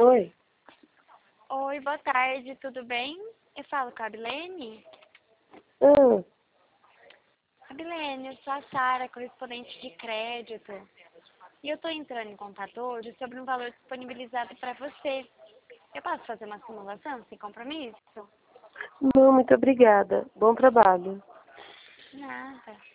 Oi. Oi, boa tarde, tudo bem? Eu falo com a Abilene? Ah, Abilene, eu sou a Sara, correspondente de crédito. E eu tô entrando em contato hoje sobre um valor disponibilizado para você. Eu posso fazer uma simulação sem compromisso? não, muito obrigada. Bom trabalho. Nada.